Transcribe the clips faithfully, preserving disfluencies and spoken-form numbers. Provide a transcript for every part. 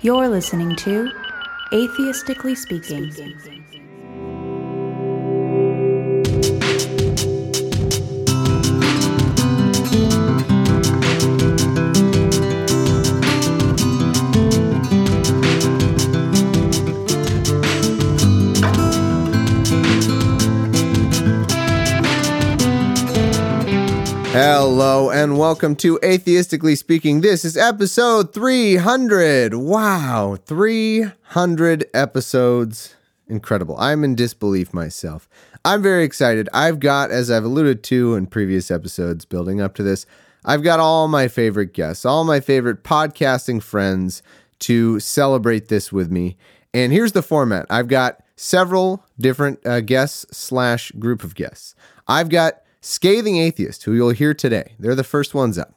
You're listening to Atheistically Speaking. Hello and welcome to Atheistically Speaking. This is episode three hundred. Wow, three hundred episodes. Incredible. I'm in disbelief myself. I'm very excited. I've got, as I've alluded to in previous episodes building up to this, I've got all my favorite guests, all my favorite podcasting friends to celebrate this with me. And here's the format. I've got several different uh, guests slash group of guests. I've got Scathing Atheist, who you'll hear today. They're the first ones up.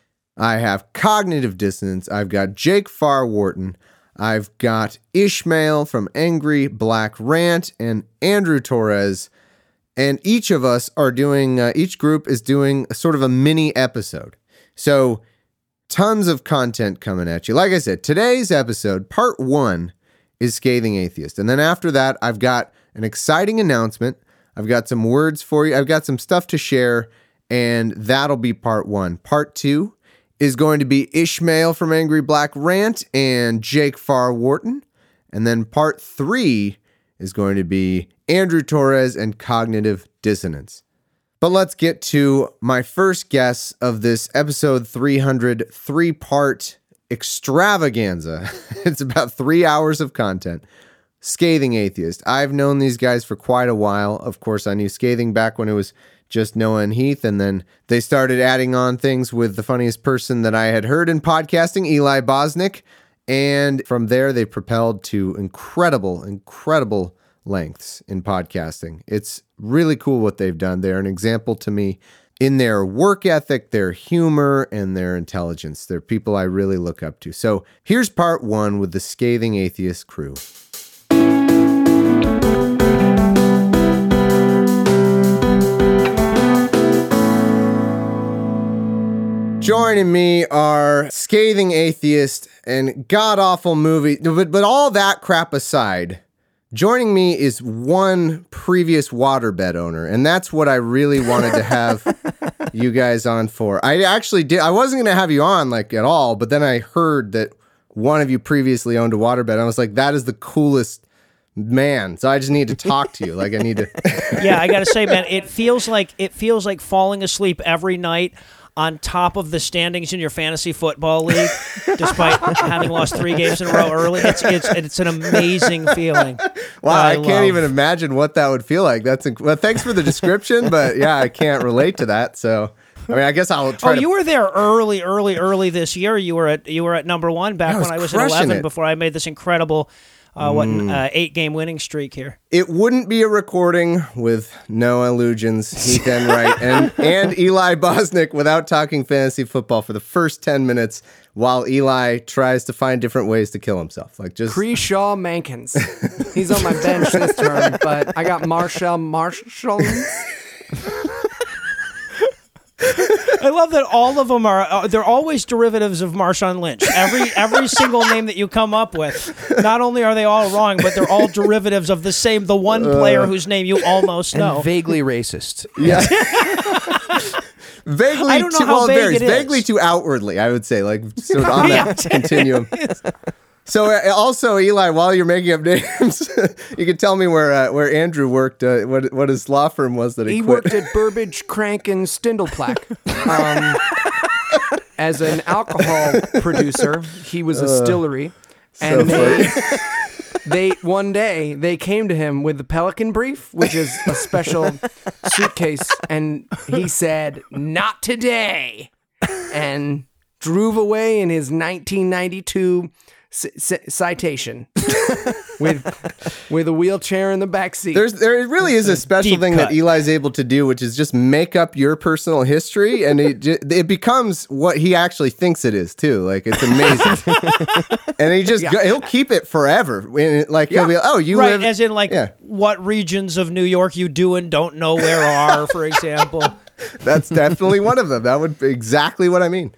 I have Cognitive Dissonance. I've got Jake Farr-Wharton. I've got Ishmael from Angry Black Rant and Andrew Torres. And each of us are doing, uh, each group is doing a sort of a mini episode. So tons of content coming at you. Like I said, today's episode, part one, is Scathing Atheist. And then after that, I've got an exciting announcement. I've got some words for you. I've got some stuff to share, and that'll be part one. Part two is going to be Ishmael from Angry Black Rant and Jake Farr-Wharton. And then part three is going to be Andrew Torres and Cognitive Dissonance. But let's get to my first guest of this episode three hundred three-part extravaganza. It's about three hours of content. Scathing Atheist. I've known these guys for quite a while. Of course, I knew Scathing back when it was just Noah and Heath, and then they started adding on things with the funniest person that I had heard in podcasting, Eli Bosnick, and from there they propelled to incredible, incredible lengths in podcasting. It's really cool what they've done. They're an example to me in their work ethic, their humor, and their intelligence. They're people I really look up to. So here's part one with the Scathing Atheist crew. Joining me are Scathing Atheist and god-awful movie, but, but all that crap aside, joining me is one previous waterbed owner, and that's what I really wanted to have you guys on for. I actually did. I wasn't going to have you on like at all, but then I heard that one of you previously owned a waterbed, and I was like, that is the coolest man. So I just need to talk to you. Like I need to. Yeah, I got to say, man, it feels like it feels like falling asleep every night on top of the standings in your fantasy football league, despite having lost three games in a row early. It's it's it's an amazing feeling. Wow, I, I can't love. even imagine what that would feel like. That's inc- well, thanks for the description, but yeah, I can't relate to that. So, I mean, I guess I'll try. Oh, to... you were there early, early, early this year. You were at you were at number one back I was when I was at crushing eleven. it. Before I made this incredible. Uh, what mm. uh, eight-game winning streak here. It wouldn't be a recording with Noah Lugens, Heath Enright, and, and Eli Bosnick without talking fantasy football for the first ten minutes while Eli tries to find different ways to kill himself. Like just Pre-Shaw Mankins. He's on my bench this term, but I got Marshall Marshall. I love that all of them are, uh, they're always derivatives of Marshawn Lynch. Every every single name that you come up with, not only are they all wrong, but they're all derivatives of the same, the one player uh, whose name you almost know. And vaguely racist. Yeah. Vaguely I don't know too, how well, vague varies. it is. Vaguely too outwardly, I would say, like sort of on that continuum. So uh, also, Eli, while you're making up names, you can tell me where uh, where Andrew worked, uh, what what his law firm was that he, he quit. worked at Burbage, Crank, and Stindleplack. Um, as an alcohol producer, he was a distillery, uh, and so they, they one day they came to him with the Pelican Brief, which is a special suitcase, and he said, "Not today," and drove away in his nineteen ninety-two C- c- citation with with a wheelchair in the back seat. There's there really is a special thing cut. that Eli's able to do, which is just make up your personal history, and it it becomes what he actually thinks it is too. Like it's amazing, and he just yeah. he'll keep it forever. Like yeah. he'll be, oh, you right, live as in like yeah. what regions of New York you do and don't know where are, for example. That's definitely one of them. That would be exactly what I mean.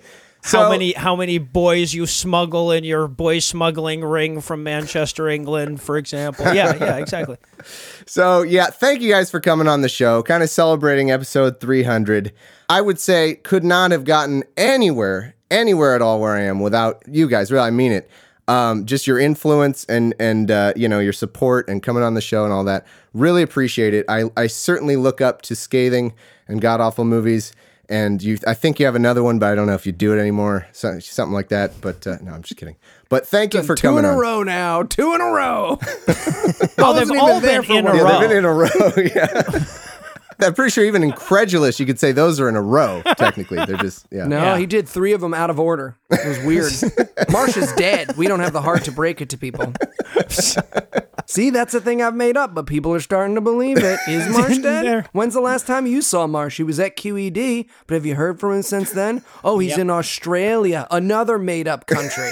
So- how many how many boys you smuggle in your boy smuggling ring from Manchester, England, for example. Yeah, yeah, exactly. So, yeah, thank you guys for coming on the show, kind of celebrating episode three hundred. I would say could not have gotten anywhere, anywhere at all where I am without you guys. Really, I mean it. Um, just your influence and, and uh, you know, your support and coming on the show and all that. Really appreciate it. I, I certainly look up to Scathing and God Awful Movies. And you, I think you have another one, but I don't know if you do it anymore. So, something like that. But uh, no, I'm just kidding. But thank you for Two coming in a on. row now. Two in a row. Oh, they've all been in a Yeah, row. they've been in a row. Yeah. I'm pretty sure even incredulous, you could say those are in a row. Technically, they're just yeah. No, Yeah. he did three of them out of order. It was weird. Marsha's dead. We don't have the heart to break it to people. See, that's a thing I've made up, but people are starting to believe it. Is Marsh dead? There. When's the last time you saw Marsh? He was at Q E D, but have you heard from him since then? Oh, he's Yep. in Australia, another made-up country.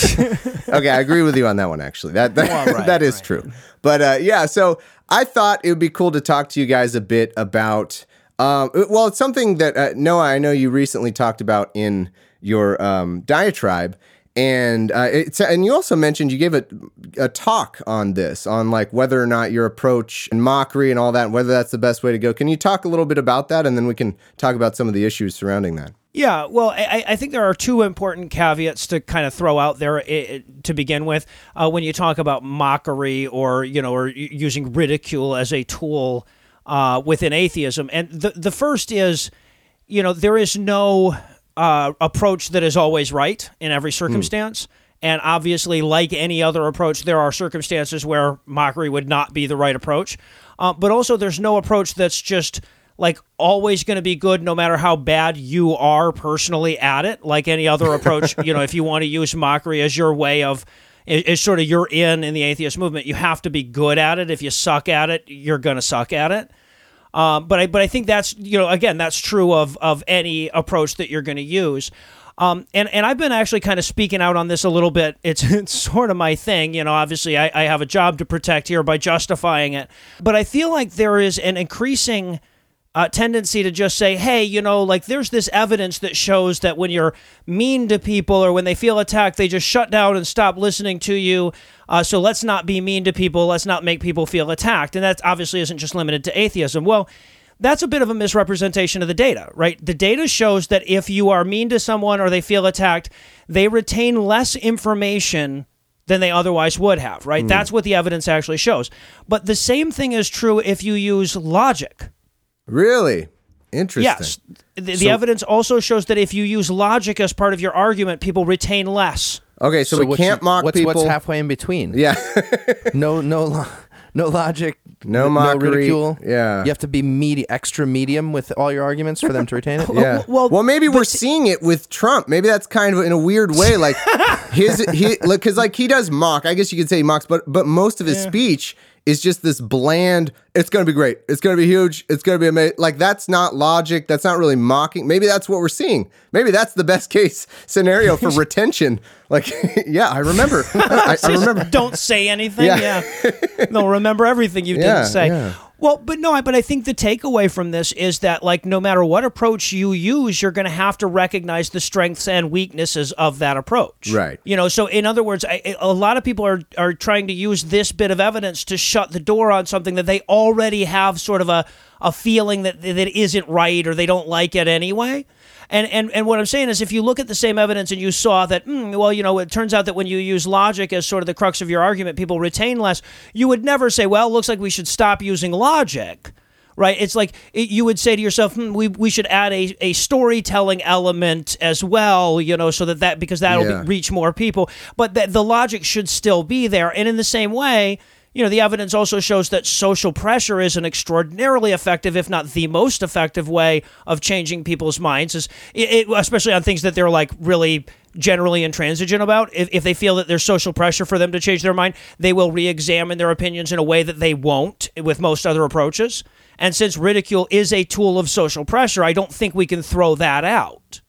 Okay, I agree with you on that one. Actually, that that, Well, right, that is right. true. But uh, yeah, so I thought it would be cool to talk to you guys a bit about. Um, well, it's something that uh, Noah, I know you recently talked about in your um, diatribe. And uh, it's and you also mentioned you gave a, a talk on this, on like whether or not your approach and mockery and all that, and whether that's the best way to go. Can you talk a little bit about that, and then we can talk about some of the issues surrounding that? Yeah, well, I, I think there are two important caveats to kind of throw out there uh, to begin with. Uh, when you talk about mockery or, you know, or u- using ridicule as a tool uh, within atheism. And the, the first is, you know, there is no uh, approach that is always right in every circumstance. And obviously, like any other approach, there are circumstances where mockery would not be the right approach. Uh, but also, there's no approach that's just like always going to be good no matter how bad you are personally at it. Like any other approach, you know, if you want to use mockery as your way of, is sort of your in in the atheist movement, you have to be good at it. If you suck at it, you're going to suck at it. Um, but I but I think that's, you know, again, that's true of of any approach that you're going to use. Um, and, and I've been actually kind of speaking out on this a little bit. It's, it's sort of my thing. You know, obviously I, I have a job to protect here by justifying it. But I feel like there is an increasing uh, tendency to just say, hey, you know, like there's this evidence that shows that when you're mean to people or when they feel attacked, they just shut down and stop listening to you. Uh, so let's not be mean to people. Let's not make people feel attacked. And that obviously isn't just limited to atheism. Well, that's a bit of a misrepresentation of the data, right? The data shows that if you are mean to someone or they feel attacked, they retain less information than they otherwise would have, right? Mm. That's what the evidence actually shows. But the same thing is true if you use logic. Really? Interesting. Yes. The, the So- evidence also shows that if you use logic as part of your argument, people retain less. Okay, so, we what's- can't mock what's, people. What's halfway in between? Yeah. No, no, lo- no logic. No n- mockery, No ridicule. yeah. You have to be medi- extra medium with all your arguments for them to retain it. Yeah. Well, Well, maybe we're but- seeing it with Trump. Maybe that's kind of in a weird way, like his he like because like he does mock. I guess you could say he mocks, but but most of his Yeah. speech is just this bland. It's gonna be great. It's gonna be huge. It's gonna be amazing. Like that's not logic. That's not really mocking. Maybe that's what we're seeing. Maybe that's the best case scenario for retention. Like, yeah, I remember. I, I remember. Don't say anything. Yeah. Yeah. No, remember everything you Yeah, didn't say. yeah. Well, but no, I- but I think the takeaway from this is that, like, no matter what approach you use, you're going to have to recognize the strengths and weaknesses of that approach. Right. You know, so in other words, I, a lot of people are, are trying to use this bit of evidence to shut the door on something that they already have sort of a, a feeling that, that isn't right or they don't like it anyway. And, and and what I'm saying is if you look at the same evidence and you saw that, mm, well, you know, it turns out that when you use logic as sort of the crux of your argument, people retain less, you would never say, well, it looks like we should stop using logic, right? It's like it, you would say to yourself, hmm, we we should add a, a storytelling element as well, you know, so that, that because that'll Yeah. be, reach more people. But that the logic should still be there. And in the same way, you know, the evidence also shows that social pressure is an extraordinarily effective, if not the most effective way of changing people's minds, is it, it, especially on things that they're like really generally intransigent about. If, if they feel that there's social pressure for them to change their mind, they will re-examine their opinions in a way that they won't with most other approaches. And since ridicule is a tool of social pressure, I don't think we can throw that out.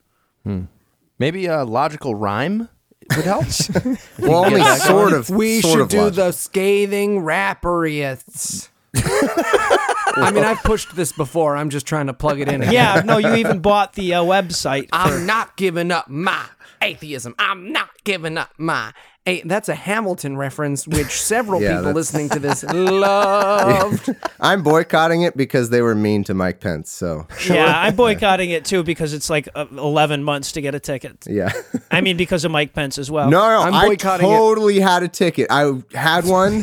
Maybe a logical rhyme would help. Well, only Yeah, sort of. We sort should of do logic. the scathing rapperiats. I mean, I've pushed this before. I'm just trying to plug it in. Again. Yeah, no, you even bought the uh, website. I'm not giving up my atheism. I'm not giving up my. Hey, that's a Hamilton reference, which several Yeah, people that's- listening to this loved. I'm boycotting it because they were mean to Mike Pence. So Yeah, I'm boycotting it too because it's like uh, eleven months to get a ticket. yeah. I mean, because of Mike Pence as well. No, no, I'm I boycotting it. totally had a ticket. I had one,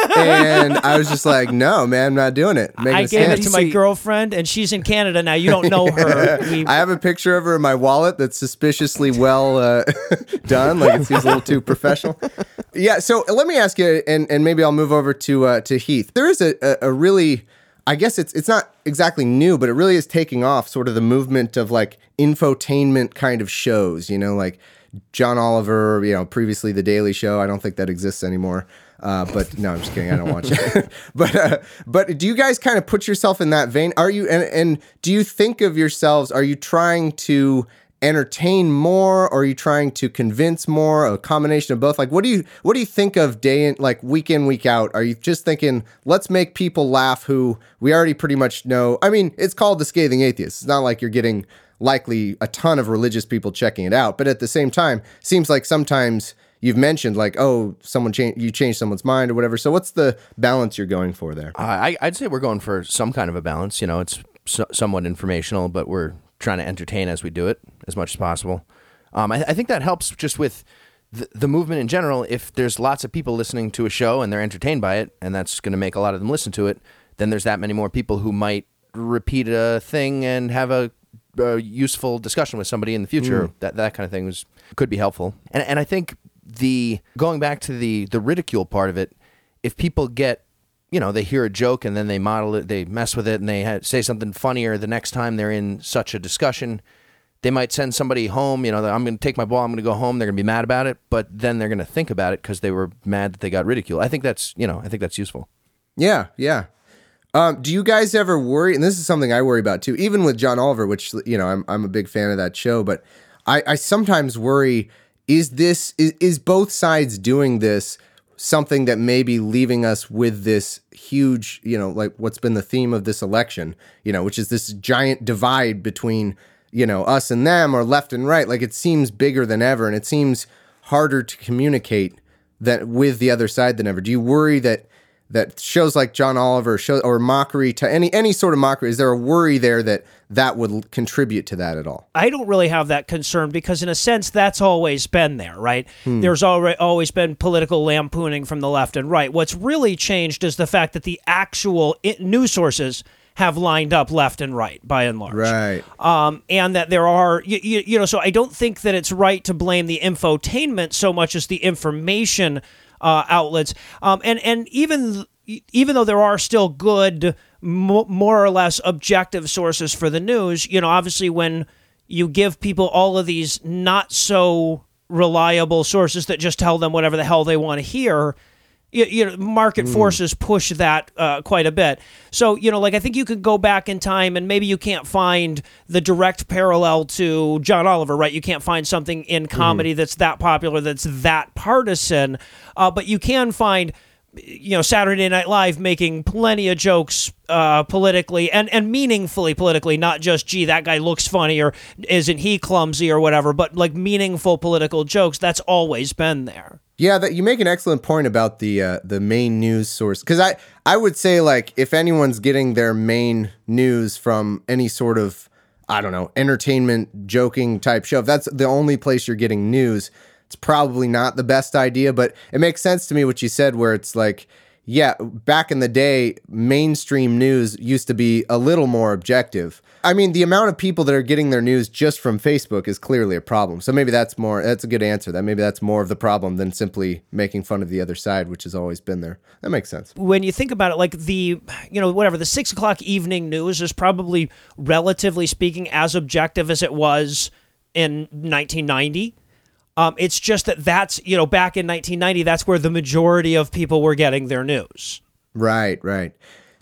and I was just like, "No, man, I'm not doing it." Making I a gave stand. it to my See- girlfriend, and she's in Canada now. You don't know her. We, I have a picture of her in my wallet that's suspiciously well uh, done. Like it seems a little too professional. Yeah. So let me ask you, and, and maybe I'll move over to uh, to Heath. There is a, a, a really, I guess it's it's not exactly new, but it really is taking off. Sort of the movement of like infotainment kind of shows. You know, like John Oliver. You know, previously The Daily Show. I don't think that exists anymore. Uh, but no, I'm just kidding. I don't watch it. but uh, but do you guys kind of put yourself in that vein? Are you and and do you think of yourselves? Are you trying to entertain more, or are you trying to convince more? A combination of both. Like, what do you what do you think of day in, like week in, week out? Are you just thinking, let's make people laugh who we already pretty much know? I mean, it's called The Scathing Atheist. It's not like you're getting likely a ton of religious people checking it out, but at the same time, seems like sometimes you've mentioned like, oh, someone changed, you changed someone's mind or whatever. So what's the balance you're going for there? Uh, I, I'd say we're going for some kind of a balance. You know, it's so, somewhat informational, but we're trying to entertain as we do it as much as possible. Um, I, I think that helps just with the, the movement in general. If there's lots of people listening to a show and they're entertained by it, and that's going to make a lot of them listen to it, then there's that many more people who might repeat a thing and have a, a useful discussion with somebody in the future. Mm. That that kind of thing was, could be helpful. And and I think the going back to the the ridicule part of it, if people get, you know, they hear a joke and then they model it, they mess with it, and they ha- say something funnier the next time they're in such a discussion, they might send somebody home, you know, I'm going to take my ball, I'm going to go home, they're going to be mad about it, but then they're going to think about it because they were mad that they got ridiculed. I think that's, you know, I think that's useful. Yeah, yeah. Um, do you guys ever worry, and this is something I worry about too, even with John Oliver, which, you know, I'm I'm a big fan of that show, but I, I sometimes worry, is this, is, is both sides doing this something that may be leaving us with this huge, you know, like what's been the theme of this election, you know, which is this giant divide between, you know, us and them, or left and right. Like it seems bigger than ever, and it seems harder to communicate that with the other side than ever. Do you worry that that shows like John Oliver show, or mockery to any any sort of mockery, is there a worry there that that would contribute to that at all? I don't really have that concern because in a sense that's always been there, right? Hmm. There's already always been political lampooning from the left and right. What's really changed is the fact that the actual news sources have lined up left and right by and large. Right. Um, and that there are, you, you, you know, so I don't think that it's right to blame the infotainment so much as the information uh, outlets. Um, and, and even, even though there are still good, mo- more or less objective sources for the news, you know, obviously when you give people all of these not so reliable sources that just tell them whatever the hell they want to hear, You, you know, market mm. forces push that uh, quite a bit. So, you know, like I think you could go back in time and maybe you can't find the direct parallel to John Oliver, right? You can't find something in comedy mm. that's that popular, that's that partisan, uh, but you can find, you know, Saturday Night Live making plenty of jokes uh, politically and, and meaningfully politically, not just, gee, that guy looks funny or isn't he clumsy or whatever, but like meaningful political jokes. That's always been there. Yeah, that you make an excellent point about the uh, the main news source, because I, I would say, like, if anyone's getting their main news from any sort of, I don't know, entertainment, joking type show, if that's the only place you're getting news, it's probably not the best idea. But it makes sense to me what you said, where it's like, yeah, back in the day, mainstream news used to be a little more objective. I mean, the amount of people that are getting their news just from Facebook is clearly a problem. So maybe that's more, that's a good answer. That maybe that's more of the problem than simply making fun of the other side, which has always been there. That makes sense. When you think about it, like the, you know, whatever, the six o'clock evening news is probably, relatively speaking, as objective as it was in nineteen ninety. Um, it's just that that's, you know, back in nineteen ninety, that's where the majority of people were getting their news. Right, right.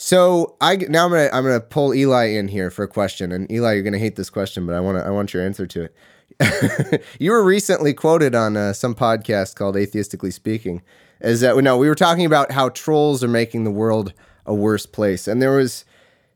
So I now I'm gonna I'm gonna pull Eli in here for a question, and Eli, you're gonna hate this question, but I want to I want your answer to it. You were recently quoted on uh, some podcast called Atheistically Speaking, as that no, we were talking about how trolls are making the world a worse place, and there was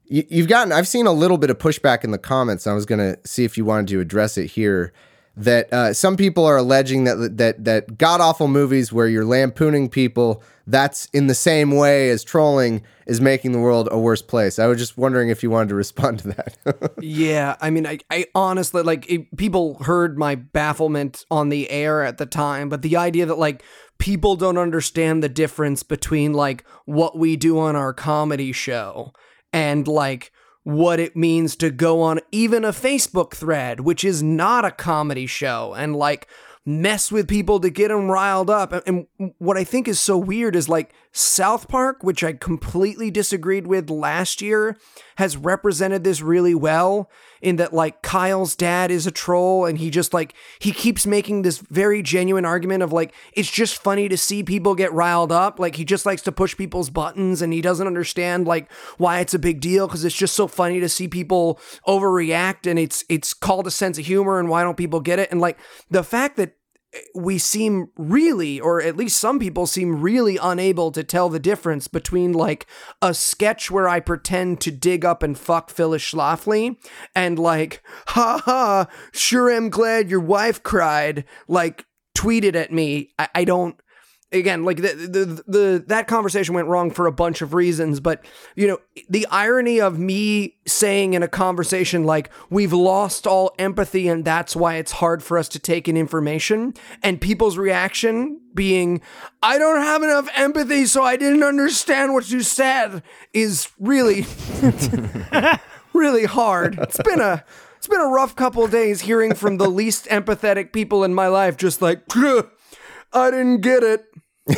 you, you've gotten, I've seen a little bit of pushback in the comments. I was going to see if you wanted to address it here. That uh, some people are alleging that that that god awful movies where you're lampooning people, that's in the same way as trolling is making the world a worse place. I was just wondering if you wanted to respond to that. Yeah, I mean, I, I honestly, like, it, people heard my bafflement on the air at the time, but the idea that, like, people don't understand the difference between, like, what we do on our comedy show and, like, what it means to go on even a Facebook thread, which is not a comedy show, and, like, mess with people to get them riled up. And, and what I think is so weird is, like, South Park, which I completely disagreed with last year, has represented this really well in that, like, Kyle's dad is a troll and he just, like, he keeps making this very genuine argument of, like, it's just funny to see people get riled up. Like, he just likes to push people's buttons and he doesn't understand, like, why it's a big deal, because it's just so funny to see people overreact, and it's it's called a sense of humor, and why don't people get it? And, like, the fact that we seem really, or at least some people seem really unable to tell the difference between, like, a sketch where I pretend to dig up and fuck Phyllis Schlafly and, like, ha ha, sure am glad your wife cried, like, tweeted at me. I, I don't, again, like, the, the, the, that conversation went wrong for a bunch of reasons, but, you know, the irony of me saying in a conversation, like, we've lost all empathy and that's why it's hard for us to take in information, and people's reaction being, I don't have enough empathy, so I didn't understand what you said, is really, really hard. It's been a, it's been a rough couple of days hearing from the least empathetic people in my life, just like, I didn't get it. Well,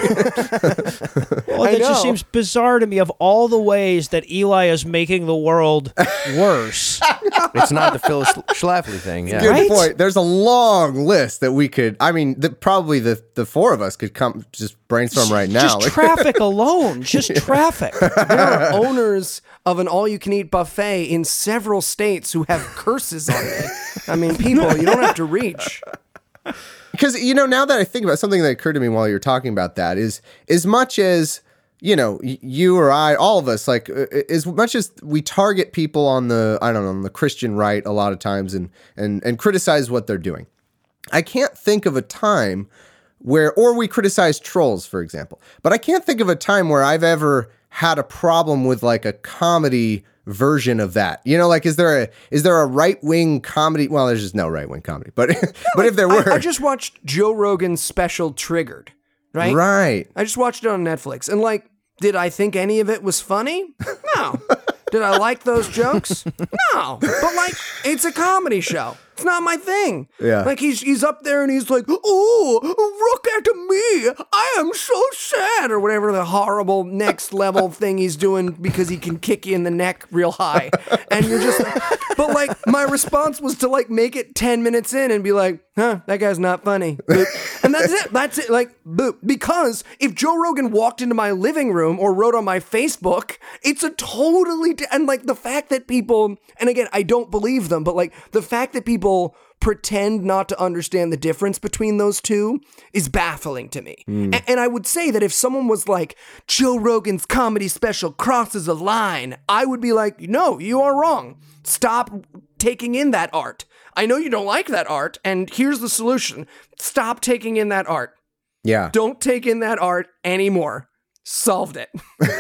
that just seems bizarre to me. Of all the ways that Eli is making the world worse, It's not the Phyllis Schlafly thing. Yeah. Good Right? point. There's a long list that we could, I mean, the, probably the, the four of us could come just brainstorm right now. just Like- traffic alone, just traffic. There are owners of an all-you-can-eat buffet in several states who have curses on me. I mean, people, you don't have to reach. Because, you know, now that I think about it, something that occurred to me while you were talking about that is, as much as, you know, y- you or I, all of us, like, uh, as much as we target people on the, I don't know, on the Christian right a lot of times and, and, and criticize what they're doing, I can't think of a time where, or we criticize trolls, for example, but I can't think of a time where I've ever had a problem with, like, a comedy version of that. You know, like, is there a is there a right wing comedy? Well, there's just no right wing comedy, but but if there were, I, I just watched Joe Rogan's special Triggered, right? right, I just watched it on Netflix, and, like, did I think any of it was funny? No. Did I like those jokes? No. But, like, it's a comedy show. It's not my thing. Yeah. Like, he's he's up there and he's like, oh, look at me. I am so sad. Or whatever the horrible next level thing he's doing because he can kick you in the neck real high. And you're just, but, like, my response was to, like, make it ten minutes in and be like, huh, that guy's not funny. Boop. And that's it. That's it. Like, boop. Because if Joe Rogan walked into my living room or wrote on my Facebook, it's a totally, di- and, like, the fact that people, and again, I don't believe them, but, like, the fact that people pretend not to understand the difference between those two is baffling to me. Mm. A- and I would say that if someone was like, Joe Rogan's comedy special crosses a line, I would be like, no, you are wrong. Stop taking in that art. I know you don't like that art, and here's the solution. Stop taking in that art. yeah, Don't take in that art anymore. Solved it.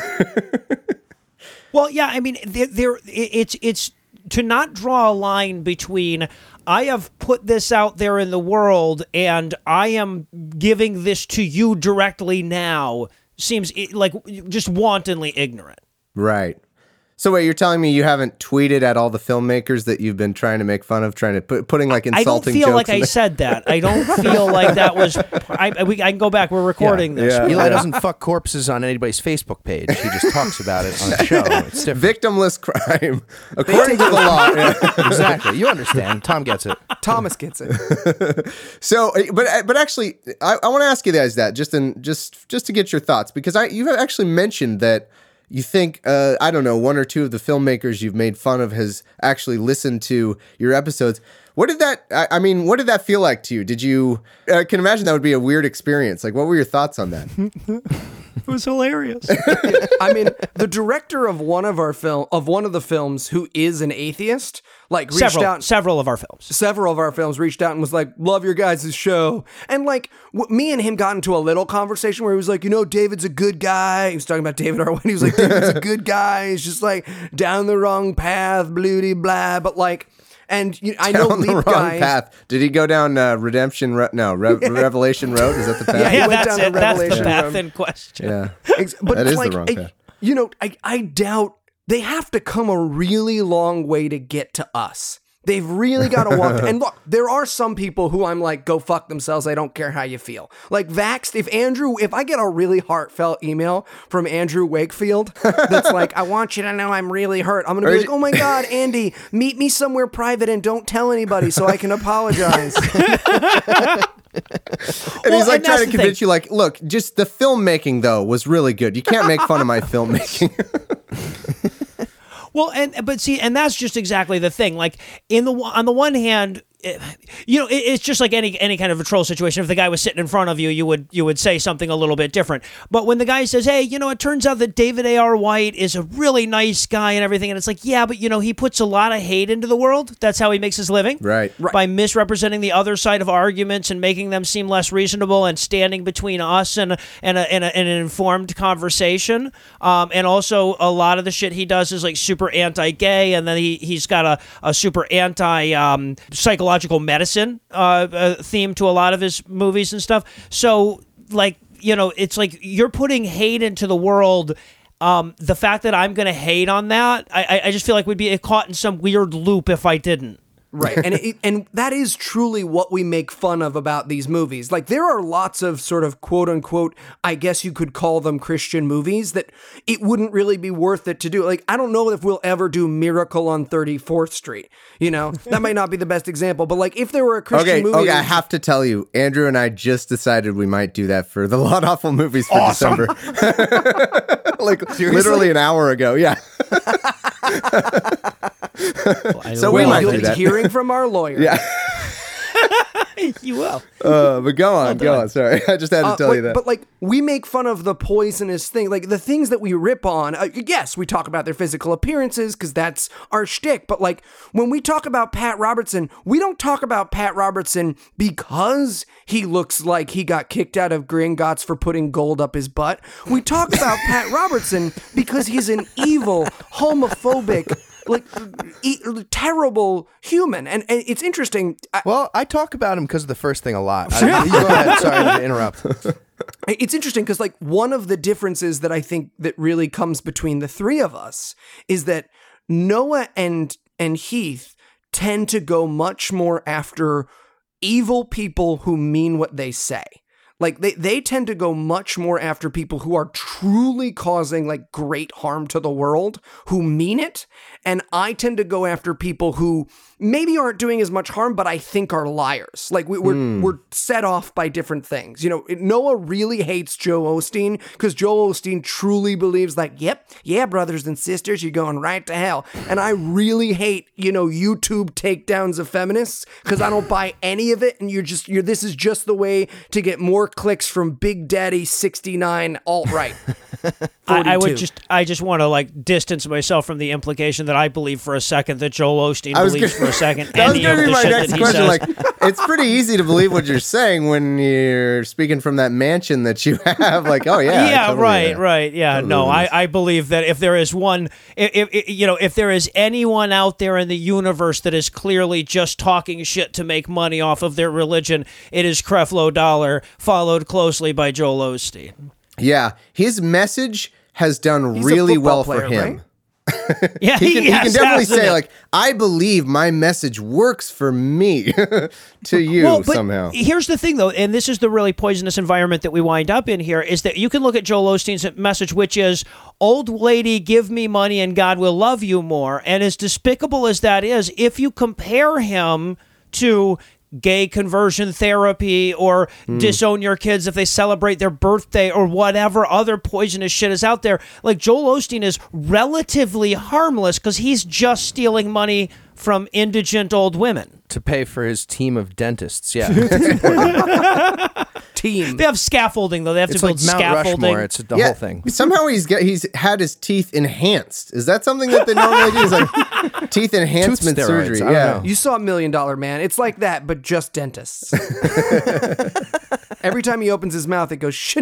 Well, yeah, I mean, there, there, it's it's to not draw a line between I have put this out there in the world and I am giving this to you directly now seems i- like just wantonly ignorant. right. So wait, you're telling me you haven't tweeted at all the filmmakers that you've been trying to make fun of, trying to put putting like I don't insulting feel jokes like in I there? said that. I don't feel like that was. I, I- we, I can go back. We're recording this. Yeah. Eli doesn't fuck corpses on anybody's Facebook page. He just talks about it on the show. It's different. Victimless crime, according to the law. Yeah. Exactly. You understand. Tom gets it. Thomas gets it. So, uh, but but actually, I, I want to ask you guys that just in just just to get your thoughts, because I you have actually mentioned that you think uh, I don't know, one or two of the filmmakers you've made fun of has actually listened to your episodes. What did that? I, I mean, what did that feel like to you? Did you? I can imagine that would be a weird experience. Like, what were your thoughts on that? It was hilarious. I mean, the director of one of our film of one of the films who is an atheist, like reached several, out. several of our films. Several of our films reached out and was like, "Love your guys' show," and like w- me and him got into a little conversation where he was like, "You know, David's a good guy." He was talking about David Arwin. He was like, "David's a good guy. He's just like down the wrong path, bloody blah." But like. And you, I know down the lead wrong guy. path. Did he go down uh, Redemption? Ro- no, Re- Revelation Road. Is that the path? Yeah, he Yeah, went that's down it. the That's the Revelation path Road. in question. Yeah. Ex- But That is the like, wrong I- path. you know, I, I doubt they have to come a really long way to get to us. They've really got to walk. And look, there are some people who I'm like, go fuck themselves. I don't care how you feel. Like Vaxxed, if Andrew, if I get a really heartfelt email from Andrew Wakefield that's like, I want you to know I'm really hurt. I'm going to be Or like, is- oh my God, Andy, meet me somewhere private and don't tell anybody so I can apologize. And Well, he's like and that's trying to the convince thing. you, like, look, just the filmmaking though was really good. You can't make fun of my filmmaking. Well, and but see, and that's just exactly the thing. Like in the on the one hand, it, you know, it, it's just like any any kind of a troll situation. If the guy was sitting in front of you, you would you would say something a little bit different. But when the guy says, "Hey, you know, it turns out that David A R. White is a really nice guy and everything," and it's like, yeah, but you know, he puts a lot of hate into the world. That's how he makes his living, Right. Right. By misrepresenting the other side of arguments and making them seem less reasonable and standing between us and and, a, and, a, and an informed conversation. Um, and also, a lot of the shit he does is like super anti-gay, and then he he's got a, a super anti um, psychological medicine uh, uh, theme to a lot of his movies and stuff. So, like, you know, it's like you're putting hate into the world. Um, the fact that I'm going to hate on that, I, I just feel like we'd be caught in some weird loop if I didn't. Right. And it, and that is truly what we make fun of about these movies. Like there are lots of sort of quote unquote, I guess you could call them Christian movies that it wouldn't really be worth it to do. Like, I don't know if we'll ever do Miracle on thirty-fourth Street. You know, that might not be the best example, but like if there were a Christian Okay, movie. okay, I have to tell you, Andrew and I just decided we might do that for the Lot Awful movies for December. Like literally an hour ago, yeah. So we will. might You'll do be that. hearing from our lawyer. Yeah. You will. Uh, but go on, go on. Sorry, I just had to Uh, tell but, you that. but like we make fun of the poisonous thing, like the things that we rip on. Uh, yes, we talk about their physical appearances because that's our shtick. But like when we talk about Pat Robertson, we don't talk about Pat Robertson because he looks like he got kicked out of Gringotts for putting gold up his butt. We talk about Pat Robertson because he's an evil, homophobic, like e- terrible human. And, and it's interesting. I, Well, I talk about him because of the first thing a lot. I, you go ahead. Sorry to interrupt. It's interesting because like one of the differences that I think that really comes between the three of us is that Noah and and Heath tend to go much more after evil people who mean what they say. Like they, they tend to go much more after people who are truly causing like great harm to the world, who mean it. And I tend to go after people who maybe aren't doing as much harm, but I think are liars. Like we, we're Hmm. we're set off by different things. You know, Noah really hates Joel Osteen because Joel Osteen truly believes like, yep, yeah, brothers and sisters, you're going right to hell. And I really hate, you know, YouTube takedowns of feminists because I don't buy any of it. And you're just you're this is just the way to get more clicks from Big Daddy sixty-nine alt-right. I, I would forty-two. just, I just want to like distance myself from the implication that I believe for a second that Joel Osteen I was believes gonna- for a second That was any of going to the be my shit next that he question. says. Like, it's pretty easy to believe what you're saying when you're speaking from that mansion that you have. Like, oh yeah, I yeah, totally, right, uh, right. Yeah, totally no, believe I, this. I believe that if there is one, if, if you know, if there is anyone out there in the universe that is clearly just talking shit to make money off of their religion, it is Creflo Dollar, followed closely by Joel Osteen. Yeah, his message has done He's a really football well player, for him. right? Yeah, He can, he yes, can definitely hasn't say, it? like, I believe my message works for me to you Well, but somehow. here's the thing, though, and this is the really poisonous environment that we wind up in here, is that you can look at Joel Osteen's message, which is, old lady, give me money and God will love you more. And as despicable as that is, if you compare him to gay conversion therapy or disown your kids if they celebrate their birthday or whatever other poisonous shit is out there, like Joel Osteen is relatively harmless because he's just stealing money from indigent old women. To pay for his team of dentists, yeah. Team. They have scaffolding, though. They have It's to build like Mount scaffolding. Rushmore. It's the yeah, whole thing. Somehow he's get, he's had his teeth enhanced. Is that something that they normally do? Is like teeth enhancement Tooth steroids, surgery? I don't Yeah. know. You saw Million Dollar Man. It's like that, but just dentists. Every time he opens his mouth, it goes shin.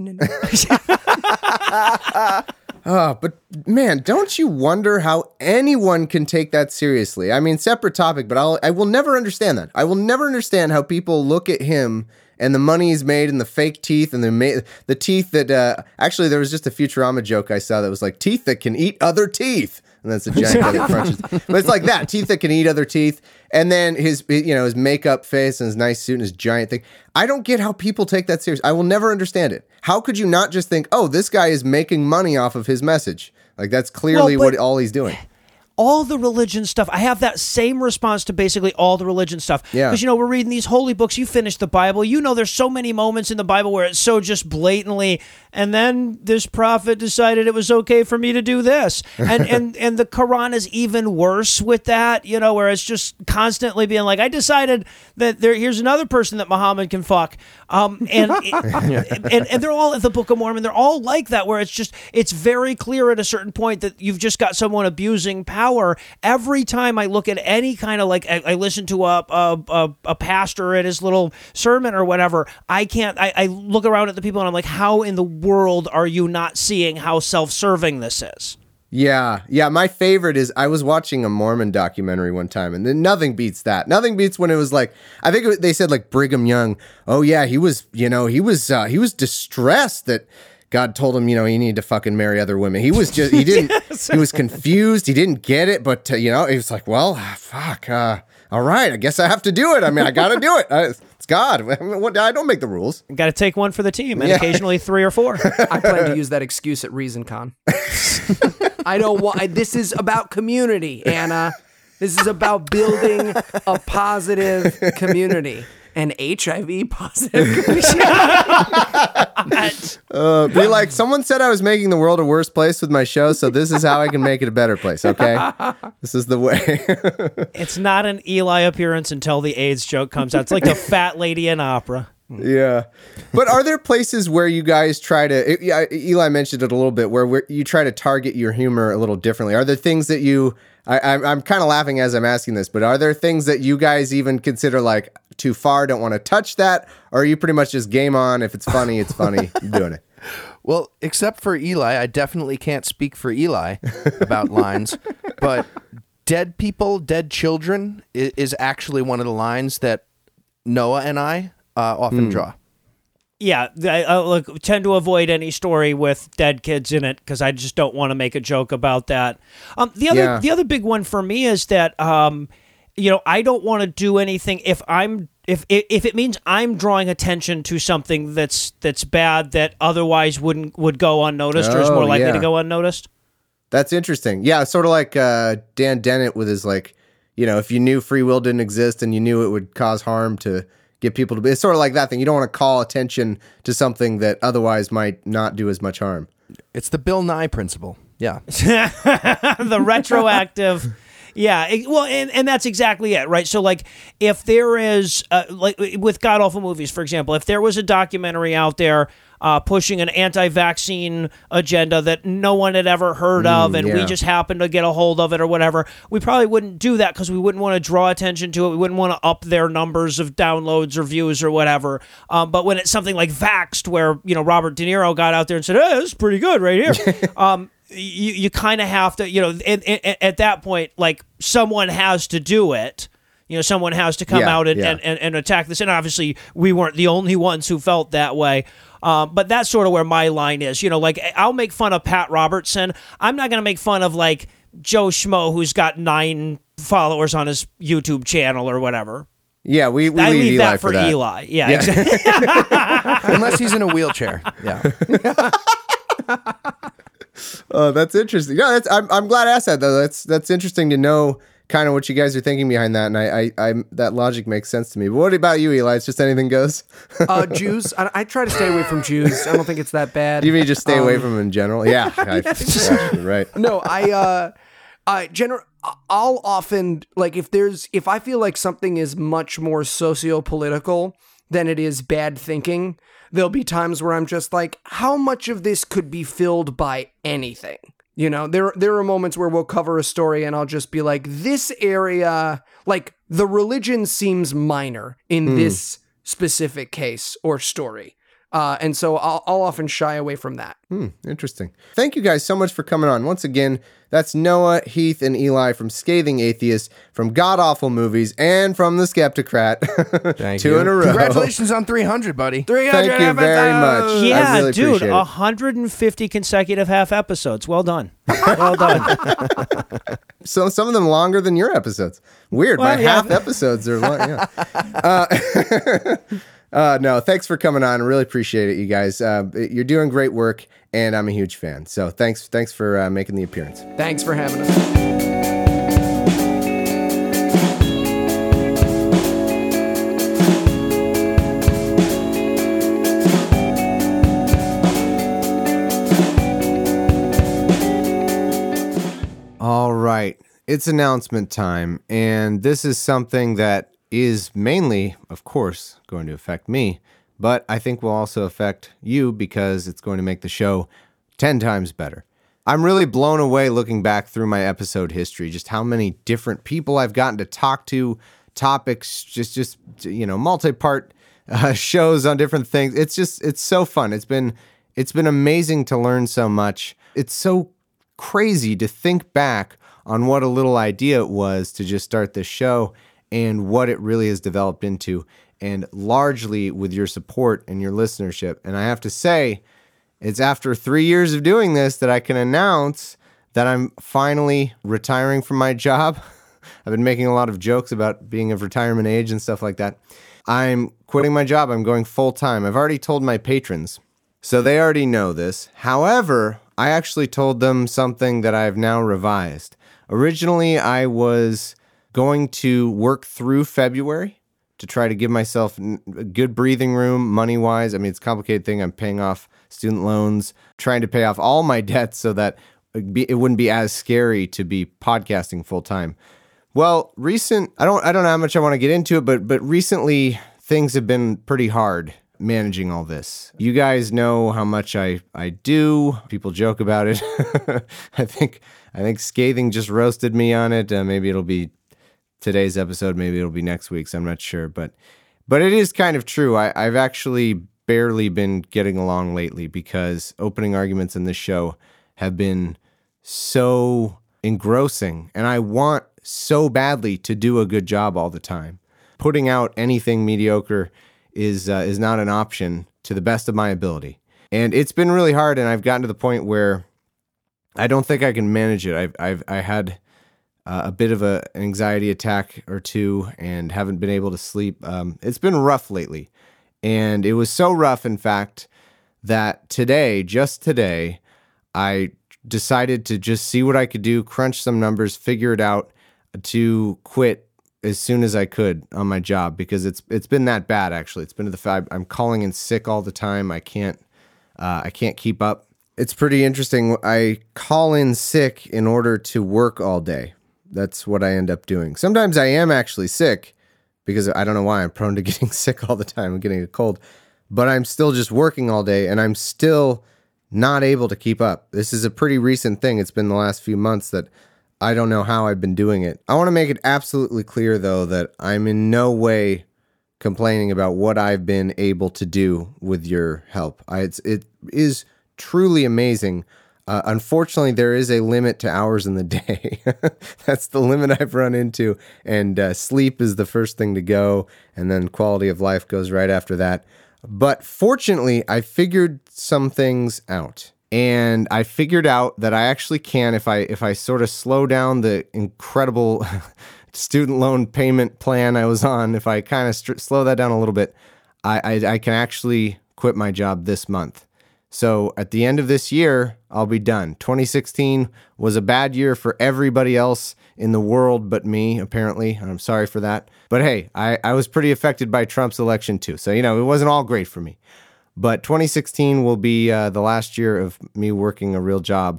Oh, but man, don't you wonder how anyone can take that seriously? I mean, separate topic, but I'll, I will never understand that. I will never understand how people look at him and the money he's made and the fake teeth and the ma- the teeth that uh, actually there was just a Futurama joke I saw that was like teeth that can eat other teeth. And that's a giant bag of crunches. But it's like that, teeth that can eat other teeth. And then his, you know, his makeup face and his nice suit and his giant thing. I don't get how people take that serious. I will never understand it. How could you not just think, oh, this guy is making money off of his message? Like, that's clearly Well, but- what all he's doing. all the religion stuff, I have that same response to basically all the religion stuff. Yeah. Because, you know, we're reading these holy books. You finish the Bible. You know, there's so many moments in the Bible where it's so just blatantly, and then this prophet decided it was okay for me to do this. And and and the Quran is even worse with that, you know, where it's just constantly being like, I decided that there here's another person that Muhammad can fuck. Um, and, and, and they're all at the Book of Mormon. They're all like that, where it's just, it's very clear at a certain point that you've just got someone abusing power. Every time I look at any kind of like, I, I listen to a, a a a pastor at his little sermon or whatever, I can't, I, I look around at the people and I'm like, how in the world are you not seeing how self-serving this is? Yeah, yeah. My favorite is I was watching a Mormon documentary one time, and then nothing beats that. Nothing beats when it was like, I think it, they said like Brigham Young. Oh yeah, he was, you know, he was uh, he was distressed that God told him, you know, he needed to fucking marry other women. He was just, he didn't, yes. He was confused. He didn't get it, but uh, you know, he was like, well, fuck, uh, all right, I guess I have to do it. I mean, I got to do it. I, it's God. I, mean, what, I don't make the rules. Got to take one for the team, and Yeah. occasionally three or four. I plan to use that excuse at ReasonCon. I don't want. I, this is about community, Anna. This is about building a positive community, an H I V positive community. Uh, be like, someone said I was making the world a worse place with my show, so this is how I can make it a better place. Okay, this is the way. It's not an Eli appearance until the AIDS joke comes out. It's like the fat lady in opera. Yeah, but are there places where you guys try to? It, yeah, Eli mentioned it a little bit, where, where you try to target your humor a little differently. Are there things that you? I, I'm I'm kind of laughing as I'm asking this, but are there things that you guys even consider like too far? Don't want to touch that, or are you pretty much just game on? If it's funny, it's funny. I'm doing it. Well, except for Eli, I definitely can't speak for Eli about lines, but dead people, dead children is, is actually one of the lines that Noah and I uh, often Mm. draw. Yeah, I, I look, tend to avoid any story with dead kids in it because I just don't want to make a joke about that. Um, the other, Yeah. the other big one for me is that, um, you know, I don't want to do anything if I'm if if it means I'm drawing attention to something that's that's bad that otherwise wouldn't would go unnoticed or is Oh, more likely yeah. to go unnoticed. That's interesting. Yeah, sort of like uh, Dan Dennett with his like, you know, if you knew free will didn't exist and you knew it would cause harm to get people to be, it's sort of like that thing. You don't want to call attention to something that otherwise might not do as much harm. It's the Bill Nye principle. Yeah. The retroactive. Yeah, it- well, and, and that's exactly it, right? So, like, if there is, uh, like, with God Awful Movies, for example, if there was a documentary out there uh, pushing an anti-vaccine agenda that no one had ever heard of, and we yeah. just happened to get a hold of it or whatever, we probably wouldn't do that because we wouldn't want to draw attention to it. We wouldn't want to up their numbers of downloads or views or whatever. Um, but when it's something like Vaxxed, where, you know, Robert De Niro got out there and said, hey, this is pretty good right here. um, you you kind of have to, you know, and, and, at that point, like, someone has to do it. You know, someone has to come Yeah, out and, yeah. and, and, and attack this. And obviously, we weren't the only ones who felt that way. Um, but that's sort of where my line is. You know, like, I'll make fun of Pat Robertson. I'm not going to make fun of, like, Joe Schmo, who's got nine followers on his YouTube channel or whatever. Yeah, we, we I leave, leave Eli that for, that. Eli. Yeah, exactly. Unless he's in a wheelchair. Yeah. Oh, that's interesting. No, that's I'm I'm glad I asked that though. That's that's interesting to know kind of what you guys are thinking behind that, and I I I'm, that logic makes sense to me. But what about you, Eli? It's just anything goes. Uh, Jews. I, I try to stay away from Jews. I don't think it's that bad. Do you mean just stay away Um, from them in general? Yeah, I, yeah, right. No, I uh, I gener- I'll often, like, if there's, if I feel like something is much more socio-political than it is bad thinking, there'll be times where I'm just like, how much of this could be filled by anything? You know, there there are moments where we'll cover a story and I'll just be like, this area, like, the religion seems minor in mm. this specific case or story. Uh, and so I'll, I'll often shy away from that. Hmm, interesting. Thank you guys so much for coming on. Once again, that's Noah, Heath, and Eli from Scathing Atheist, from God Awful Movies, and from The Skeptocrat. Thank Two you. in a row. Congratulations on three hundred, buddy. three hundred Thank you very much. Yeah, I really dude, appreciate it. one hundred fifty consecutive half episodes. Well done. Well done. So some of them longer than your episodes. Weird. Well, My yeah. half episodes are long. Yeah. Uh, uh, no, thanks for coming on. I really appreciate it, you guys. Uh, you're doing great work, and I'm a huge fan. So thanks, thanks for uh, making the appearance. Thanks for having us. All right. It's announcement time, and this is something that is mainly, of course, going to affect me, but I think will also affect you because it's going to make the show ten times better. I'm really blown away looking back through my episode history, just how many different people I've gotten to talk to, topics, just, just you know, multi-part uh, shows on different things. It's just, it's so fun. It's been, it's been amazing to learn so much. It's so crazy to think back on what a little idea it was to just start this show and what it really has developed into, and largely with your support and your listenership. And I have to say, it's after three years of doing this that I can announce that I'm finally retiring from my job. I've been making a lot of jokes about being of retirement age and stuff like that. I'm quitting my job. I'm going full time. I've already told my patrons, so they already know this. However, I actually told them something that I've now revised. Originally, I was going to work through February to try to give myself a good breathing room money-wise. I mean, it's a complicated thing. I'm paying off student loans, trying to pay off all my debts so that it wouldn't be as scary to be podcasting full-time. Well, recent, I don't I don't know how much I want to get into it, but but recently things have been pretty hard managing all this. You guys know how much I, I do. People joke about it. I think I think Scathing just roasted me on it. Uh, maybe it'll be today's episode. Maybe it'll be next week's. I'm not sure. But but it is kind of true. I, I've actually barely been getting along lately because opening arguments in this show have been so engrossing. And I want so badly to do a good job all the time. Putting out anything mediocre is uh, is not an option to the best of my ability. And it's been really hard, and I've gotten to the point where I don't think I can manage it. I've I've I had uh, a bit of a, an anxiety attack or two and haven't been able to sleep. Um, it's been rough lately. And it was so rough, in fact, that today, just today, I decided to just see what I could do, crunch some numbers, figure it out, to quit as soon as I could on my job, because it's it's been that bad. Actually, it's been to the fact I'm calling in sick all the time. I can't uh, I can't keep up. It's pretty interesting. I call in sick in order to work all day. That's what I end up doing. Sometimes I am actually sick because I don't know why I'm prone to getting sick all the time. I'm getting a cold, but I'm still just working all day, and I'm still not able to keep up. This is a pretty recent thing. It's been the last few months that I don't know how I've been doing it. I want to make it absolutely clear, though, that I'm in no way complaining about what I've been able to do with your help. I, it's, it is truly amazing. Uh, unfortunately, there is a limit to hours in the day. That's the limit I've run into. And uh, sleep is the first thing to go, and then quality of life goes right after that. But fortunately, I figured some things out. And I figured out that I actually can, if I if I sort of slow down the incredible student loan payment plan I was on, if I kind of st- slow that down a little bit, I, I I can actually quit my job this month. So at the end of this year, I'll be done. twenty sixteen was a bad year for everybody else in the world but me, apparently. I'm sorry for that. But hey, I, I was pretty affected by Trump's election too. So, you know, it wasn't all great for me. But twenty sixteen will be uh, the last year of me working a real job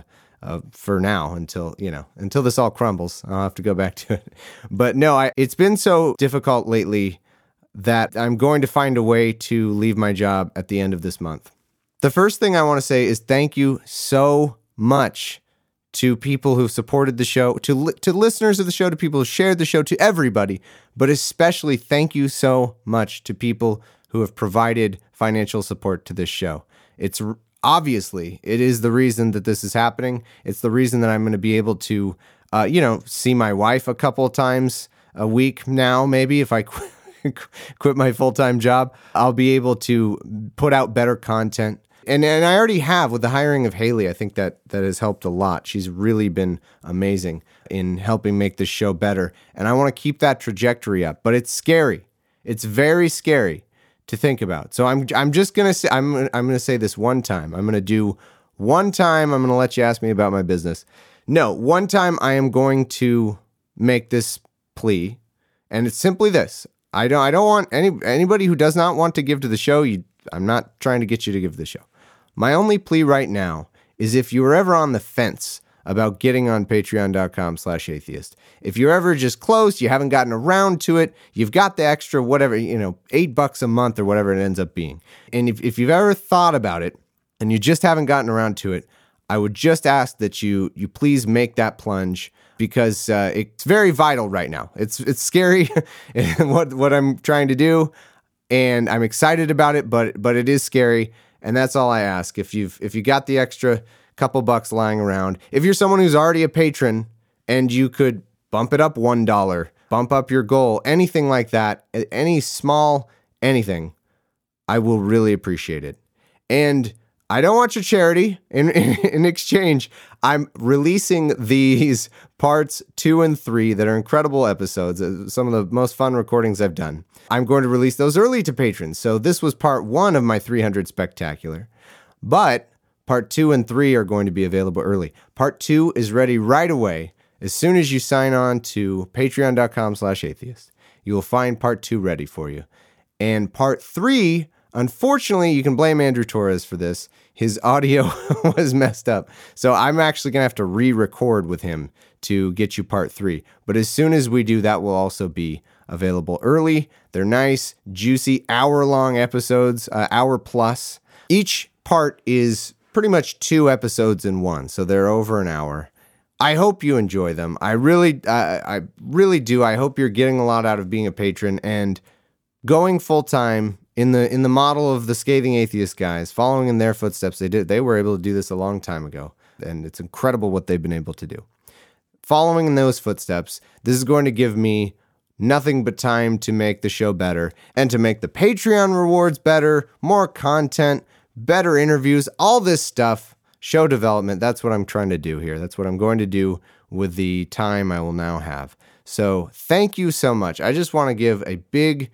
uh, for now until, you know, until this all crumbles. I'll have to go back to it. But no, I, it's been so difficult lately that I'm going to find a way to leave my job at the end of this month. The first thing I want to say is thank you so much to people who've supported the show, to li- to listeners of the show, to people who shared the show, to everybody, but especially thank you so much to people who have provided financial support to this show. It's r- obviously, it is the reason that this is happening. It's the reason that I'm going to be able to, uh, you know, see my wife a couple of times a week now, maybe if I qu- quit my full-time job. I'll be able to put out better content. And and I already have with the hiring of Haley. I think that that has helped a lot. She's really been amazing in helping make this show better. And I want to keep that trajectory up. But it's scary. It's very scary to think about. So I'm I'm just gonna say I'm I'm gonna say this one time. I'm gonna do one time. I'm gonna let you ask me about my business. No, one time I am going to make this plea, and it's simply this. I don't I don't want any anybody who does not want to give to the show. You, I'm not trying to get you to give to the show. My only plea right now is if you were ever on the fence about getting on patreon.com slash atheist, if you're ever just close, you haven't gotten around to it, you've got the extra whatever, you know, eight bucks a month or whatever it ends up being. And if, if you've ever thought about it and you just haven't gotten around to it, I would just ask that you you please make that plunge because uh, it's very vital right now. It's it's scary what what I'm trying to do, and I'm excited about it, but but it is scary. And that's all I ask. If you've if you got the extra couple bucks lying around, if you're someone who's already a patron and you could bump it up one dollar, bump up your goal, anything like that, any small anything, I will really appreciate it. And I don't want your charity. In, in, in exchange, I'm releasing these parts two and three that are incredible episodes, some of the most fun recordings I've done. I'm going to release those early to patrons. So this was part one of my three hundred Spectacular. But part two and three are going to be available early. Part two is ready right away. As soon as you sign on to patreon.com slash atheist, you will find part two ready for you. And part three, unfortunately, you can blame Andrew Torres for this. His audio was messed up. So I'm actually going to have to re-record with him to get you part three. But as soon as we do, that will also be available early. They're nice, juicy, hour-long episodes, uh, hour plus. Each part is pretty much two episodes in one, so they're over an hour. I hope you enjoy them. I really, uh, I really do. I hope you're getting a lot out of being a patron and going full-time in the in the model of the Scathing Atheist guys, following in their footsteps. They did. They were able to do this a long time ago, and it's incredible what they've been able to do. Following in those footsteps, this is going to give me nothing but time to make the show better and to make the Patreon rewards better, more content, better interviews, all this stuff, show development. That's what I'm trying to do here. That's what I'm going to do with the time I will now have. So thank you so much. I just want to give a big,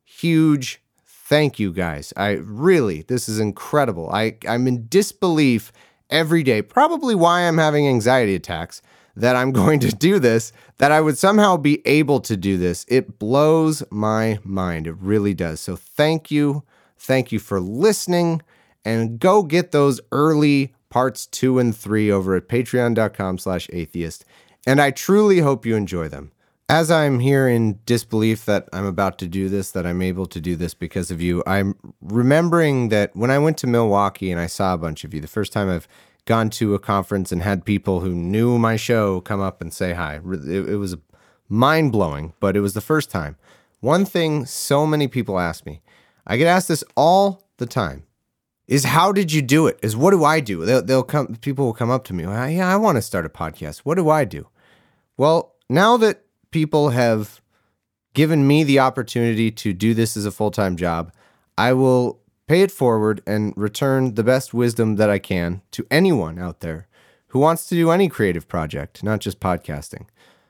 huge thank you, guys. I really, this is incredible. I, I'm in disbelief every day, probably why I'm having anxiety attacks, that I'm going to do this, that I would somehow be able to do this. It blows my mind. It really does. So thank you. Thank you for listening, and go get those early parts two and three over at patreon.com slash atheist. And I truly hope you enjoy them. As I'm here in disbelief that I'm about to do this, that I'm able to do this because of you, I'm remembering that when I went to Milwaukee and I saw a bunch of you, the first time I've gone to a conference and had people who knew my show come up and say hi. It, it was mind-blowing, but it was the first time. One thing so many people ask me, I get asked this all the time, is how did you do it? Is what do I do? They'll, they'll come. People will come up to me. Well, yeah, I want to start a podcast. What do I do? Well, now that people have given me the opportunity to do this as a full-time job, I will pay it forward and return the best wisdom that I can to anyone out there who wants to do any creative project, not just podcasting.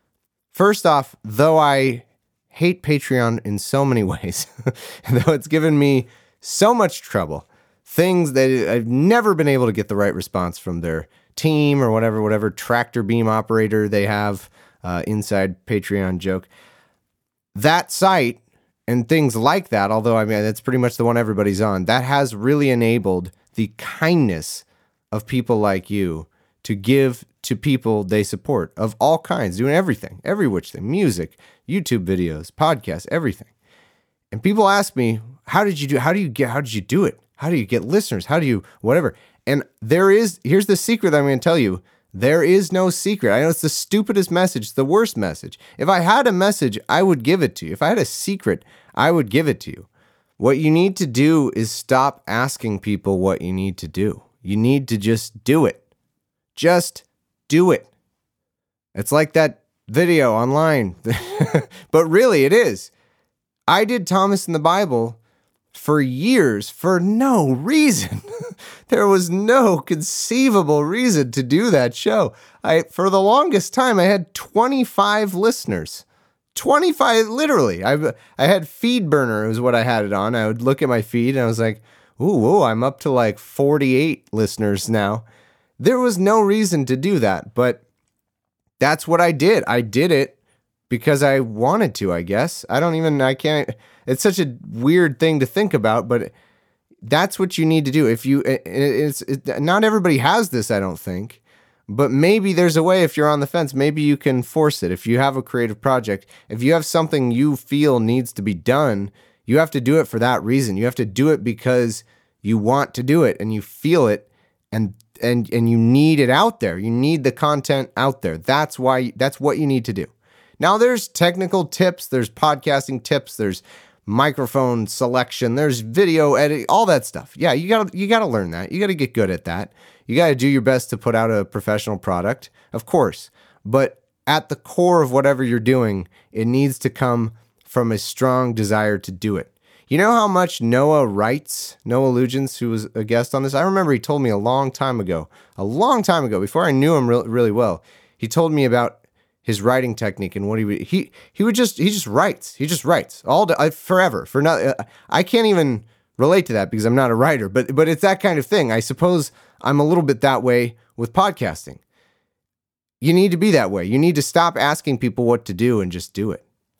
First off, though I hate Patreon in so many ways, though it's given me so much trouble, things that I've never been able to get the right response from their team or whatever, whatever tractor beam operator they have uh, inside Patreon joke. That site and things like that, although I mean that's pretty much the one everybody's on, that has really enabled the kindness of people like you to give to people they support of all kinds, doing everything, every which thing, music, YouTube videos, podcasts, everything. And people ask me, how did you do, how do you get, how did you do it? How do you get listeners? How do you, whatever. And there is, here's the secret that I'm going to tell you. There is no secret. I know it's the stupidest message, the worst message. If I had a message, I would give it to you. If I had a secret, I would give it to you. What you need to do is stop asking people what you need to do. You need to just do it. Just do it. It's like that video online. But really, it is. I did Thomas in the Bible for years for no reason. There was no conceivable reason to do that show. I for the longest time I had twenty-five listeners. twenty-five, literally. I I had FeedBurner is what I had it on. I would look at my feed and I was like, ooh, ooh, I'm up to like forty-eight listeners now. There was no reason to do that, but that's what I did. I did it because I wanted to, I guess. I don't even, I can't, it's such a weird thing to think about, but that's what you need to do. If you, it, it's, it, not everybody has this, I don't think, but maybe there's a way if you're on the fence, maybe you can force it. If you have a creative project, if you have something you feel needs to be done, you have to do it for that reason. You have to do it because you want to do it and you feel it and and and you need it out there. You need the content out there. That's why, that's what you need to do. Now there's technical tips, there's podcasting tips, there's microphone selection, there's video edit, all that stuff. Yeah, you gotta you gotta learn that. You gotta get good at that. You gotta do your best to put out a professional product, of course. But at the core of whatever you're doing, it needs to come from a strong desire to do it. You know how much Noah writes? Noah Lugeons, who was a guest on this? I remember he told me a long time ago, a long time ago, before I knew him re- really well, he told me about his writing technique and what he would, he, he would just, he just writes. He just writes all day, uh, forever. For not, uh, I can't even relate to that because I'm not a writer, but, but it's that kind of thing. I suppose I'm a little bit that way with podcasting. You need to be that way. You need to stop asking people what to do and just do it.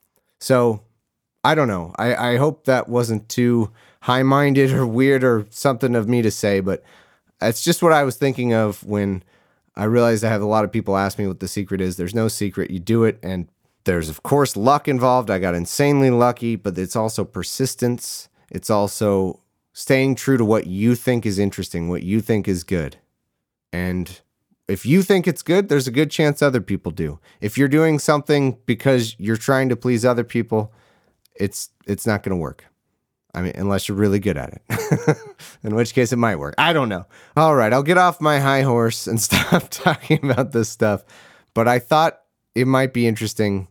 So I don't know. I, I hope that wasn't too high-minded or weird or something of me to say, but it's just what I was thinking of when I realized I have a lot of people ask me what the secret is. There's no secret. You do it, and there's, of course, luck involved. I got insanely lucky, but it's also persistence. It's also staying true to what you think is interesting, what you think is good. And if you think it's good, there's a good chance other people do. If you're doing something because you're trying to please other people, it's it's not going to work. I mean, unless you're really good at it, in which case it might work. I don't know. All right, I'll get off my high horse and stop talking about this stuff. But I thought it might be interesting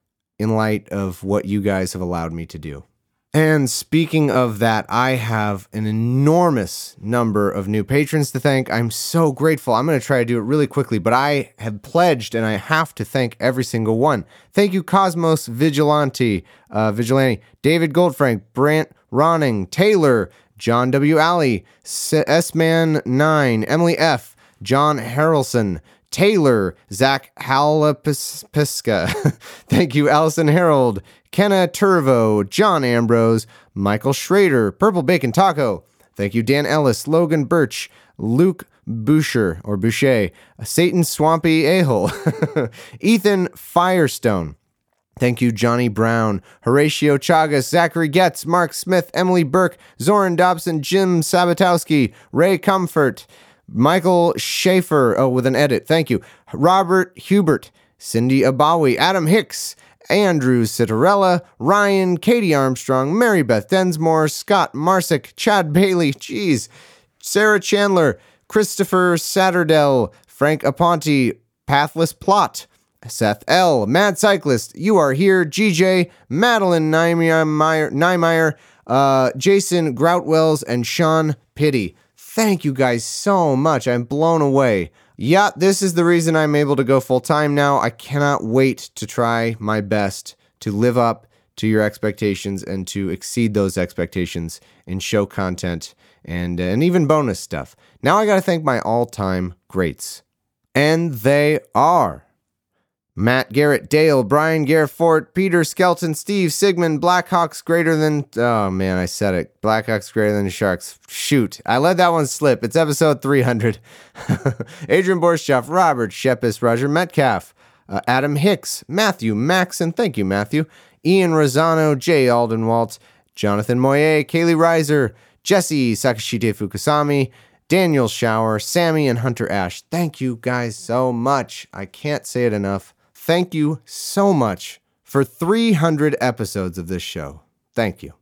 in light of what you guys have allowed me to do. And speaking of that, I have an enormous number of new patrons to thank. I'm so grateful. I'm going to try to do it really quickly, but I have pledged and I have to thank every single one. Thank you, Cosmos Vigilante, uh, Vigilante, David Goldfrank, Brant Ronning, Taylor, John W. Alley, S Man nine, Emily F., John Harrelson, Taylor, Zach Halapiska. Thank you, Allison Harold, Kenna Turvo, John Ambrose, Michael Schrader, Purple Bacon Taco. Thank you, Dan Ellis, Logan Birch, Luke Boucher, or Boucher, Satan Swampy A-hole, Ethan Firestone. Thank you, Johnny Brown, Horatio Chagas, Zachary Getz, Mark Smith, Emily Burke, Zoran Dobson, Jim Sabatowski, Ray Comfort, Michael Schaefer, oh, with an edit, thank you, Robert Hubert, Cindy Abawi, Adam Hicks, Andrew Citarella, Ryan, Katie Armstrong, Mary Beth Densmore, Scott Marsick, Chad Bailey, geez, Sarah Chandler, Christopher Satterdell, Frank Aponte, Pathless Plot, Seth L., Mad Cyclist, You Are Here, G J, Madeline Niemeyer, Niemeyer uh, Jason Groutwells, and Sean Pitty. Thank you guys so much. I'm blown away. Yeah, this is the reason I'm able to go full-time now. I cannot wait to try my best to live up to your expectations and to exceed those expectations and show content and, and even bonus stuff. Now I got to thank my all-time greats. And they are Matt Garrett, Dale, Brian Garefort, Peter Skelton, Steve Sigmund, Blackhawks greater than... Oh, man, I said it. Blackhawks greater than the Sharks. Shoot. I let that one slip. It's episode three hundred. Adrian Borschoff, Robert Shepis, Roger Metcalf, uh, Adam Hicks, Matthew Max, and thank you, Matthew. Ian Rosano, Jay Aldenwalt, Jonathan Moyer, Kaylee Reiser, Jesse Sakashite Fukusami, Daniel Shower, Sammy, and Hunter Ash. Thank you guys so much. I can't say it enough. Thank you so much for three hundred episodes of this show. Thank you.